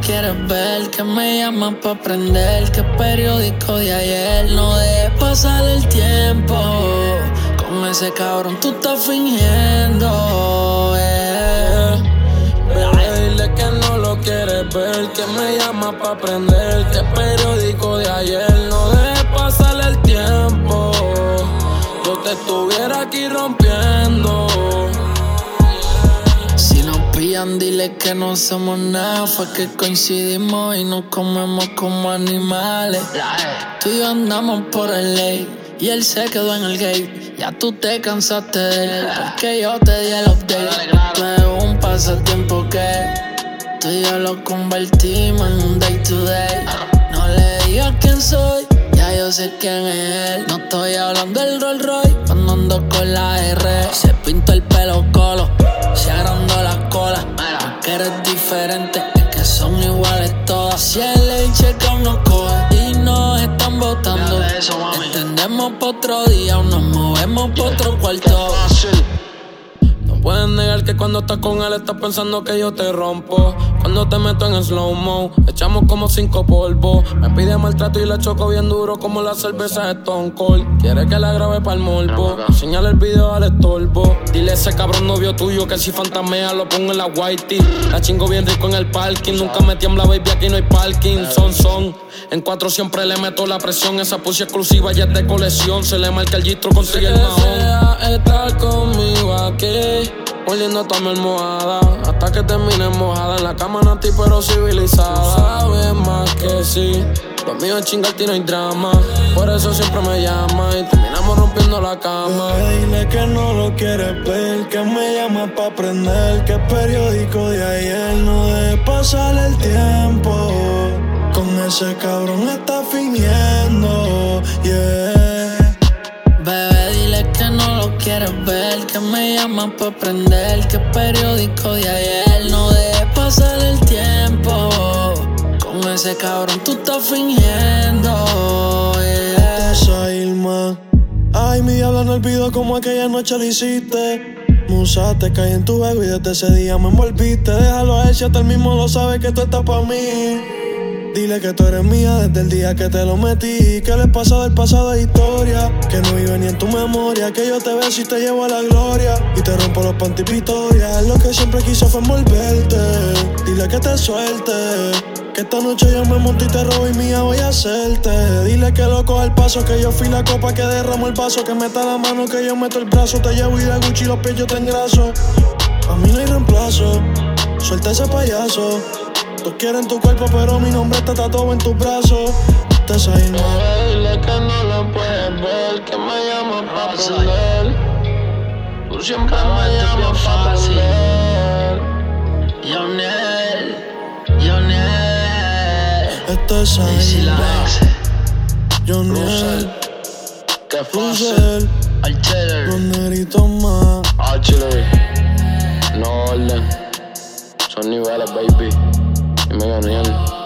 quieres ver, que me llamas pa' prender, que periódico de ayer. No dejes pasar el tiempo, con ese cabrón tú estás fingiendo. Bebé, dile que no lo quieres ver, que me llamas pa' prender, que periódico de ayer. No dejes pasar el tiempo, yo te estuviera aquí rompiendo. Si nos pillan, dile que no somos nada. Fue que coincidimos y nos comemos como animales. Tú y yo andamos por el ley y él se quedó en el gate. Ya tú te cansaste de él, porque yo te di el update. Tú eres un pasatiempo que tú y yo lo convertimos en un day to day. No le digas quién soy, ya yo sé quién es él. No estoy hablando del Rolls Royce cuando ando con la R. Se pintó el pelo colo, se agrandó la cola. Porque eres diferente, es que son iguales todas. Si el check nos coge y nos están botando, entendemos pa' otro día o nos movemos pa' otro cuarto. No puedes negar que cuando estás con él estás pensando que yo te rompo. Cuando te meto en slow-mo, echamos como 5 polvos. Me pide maltrato y le choco bien duro como la cerveza de Stone Cold. Quiere que la grabe pa'l morbo, señala el video al estorbo. Dile a ese cabrón novio tuyo que si fantasmea lo pongo en la whitey. La chingo bien rico en el parking, nunca me tiembla baby, aquí no hay parking. Son, en 4 siempre le meto la presión. Esa pussy exclusiva ya es de colección. Se le marca el gistro, consigue el mahón. Desea estar conmigo aquí, oliendo toda mi almohada, hasta que termine mojada. En la cama nati pero civilizada. Sabes más que sí, lo mío es chingarte y no hay drama. Por eso siempre me llama y terminamos rompiendo la cama. Dile que no lo quieres ver, que me llama pa' prender, que periódico de ayer. No dejes pasar el tiempo, con ese cabrón está fingiendo, yeah. Bebé, dile que no lo quieres ver, que me llamas pa' prender, que periódico de ayer. No dejes pasar el tiempo, con ese cabrón tú estás fingiendo, yeah. Esa Irma, ay, mi diablo, no olvido como aquella noche lo hiciste. Musa, te caí en tu juego y desde ese día me envolviste. Déjalo a él si hasta él mismo lo sabe que tú estás pa' mí. Dile que tú eres mía desde el día que te lo metí, que el pasado del pasado es historia, que no vive ni en tu memoria, que yo te beso y te llevo a la gloria y te rompo los panty Victoria. Lo que siempre quiso fue envolverte, dile que te suelte, que esta noche yo me monto y te robo y mía voy a hacerte. Dile que lo coja el paso, que yo fui la copa que derramo el vaso, que meta la mano, que yo meto el brazo, te llevo y de Gucci los pies yo te engraso. A mí no hay reemplazo, suelta ese payaso. Todos quieren tu cuerpo, pero mi nombre está tatuado en tus brazos. Te Irma. Dile que no lo puedes ver, que me llamas pa' prender. Tú siempre me llamas pa' prender. Yonel. Esto es Irma. Yonel. Que Russell. Los negritos más. No orden, son niveles, baby. Y me gané.